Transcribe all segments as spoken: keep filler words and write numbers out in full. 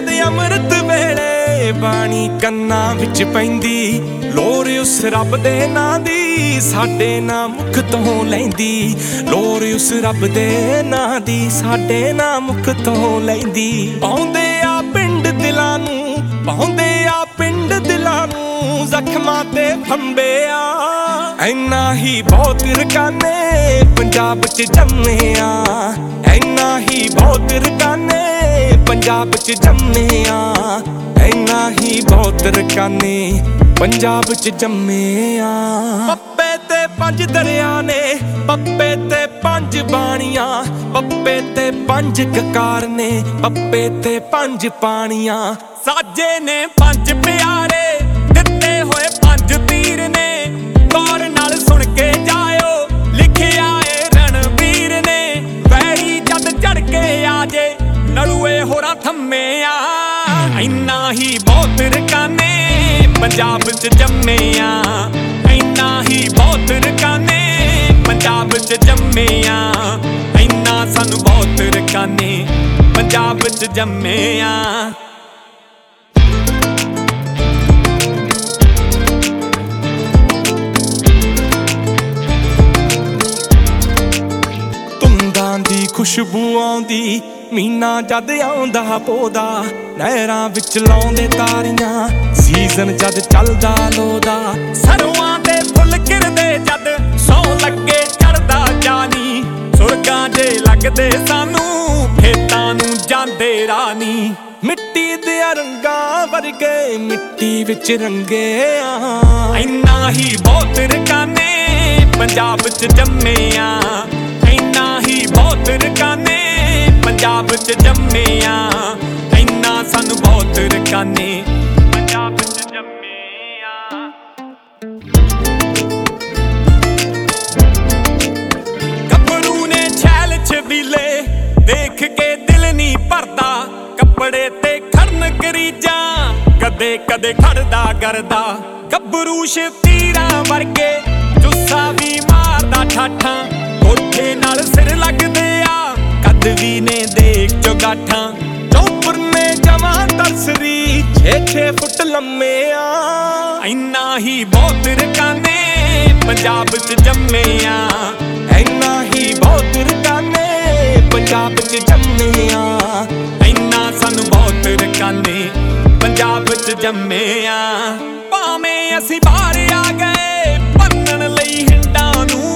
जद अमृत वेले बाणी कन्ना विच पैंदी लोर उस रब दे नां दी साडे नां मुख तों लैंदी लोर उस रब दे नां दी साडे नां मुख तों लैंदी पाउंदे आ पिंड दिलां नूं पाउंदे आ पिंड दिलां नूं जख्मां ते फंबे आ ऐना ही बहुत रकाने पंजाब च जम्मे आ ऐना ही बहुत रकाने पंजाब च जम्मे आ ऐना ही बहुत रकाने पंजाब च जम्मे आ पप्पे ते पंज दरिया ने पप्पे ते पंज बाणियां पप्पे ते पंज ककार ने पप्पे ते पंज पानियां साजे ने पंज प्यारे दिते होए पंज तीर ने गौर नाल सुन के जायो लिखिया ए रणवीर ने वैरी जद चढ़ के आजे नलुए होरा थम्मे आ ऐना ही बहुत रकाने पंजाब च जम्मे आ ऐना ही बहुत रकाने पंजाब च जम्मे आ ऐना सानू बहुत रकाने पंजाब च जम्मे आ खुशबू आउंदी मीना जद आउंदा पोदा नहरां विच लाउंदे तारियां सीजन जद चलदा लोदा सरवां दे फुल किरदे जद सौ लगे चढ़दा जानी सुरगां जे लगदे सानू खेतां नूं जांदे रानी मिट्टी दे रंगां वर्गे मिट्टी विच रंगे आ ऐना ही बहुत रकाने पंजाब च जम्मे आ ऐना ही बहुत रकाने पंजाब च जम्मे आ ऐना सानू बहुत रकाने पंजाब च जम्मे आ गभरू ने छैल छबीले देख के दिल नी भरदा कपड़े ते खड़न करीजा कदे कदे खड़दा करदा गभरू शतीरां वर्गे जुस्सा भी मारदा ठाठां कोठे नाल सिर लगदे आ कद भी ने देख चौगाठां चौपर ने जमा तरसरी छे छे फुट लम्मे आ ऐना ही बहुत रकाने पंजाब च जम्मे आ ऐना ही बहुत रकाने पंजाब च जम्मे आ ऐना सानू बहुत रकाने पंजाब च जम्मे आ भावें असीं बाहर आ गए भन्नण लई हिंडां नूं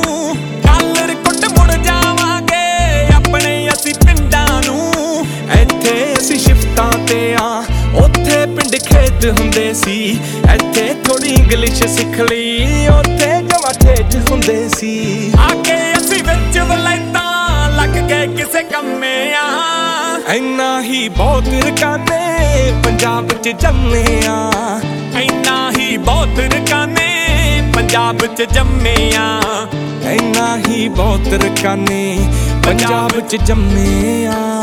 हुंदे सी इत्थे थोड़ी इंग्लिश सिख लई उत्थे जमा ठेठ हुंदे सी आके असी विच वलैतां लग गए किसे कम्मे आ ऐना ही बहुत रकाने पंजाब च जम्मे आ ऐना ही बहुत रकाने पंजाब च जम्मे आ ऐना ही बहुत रकाने पंजाब च जम्मे आ।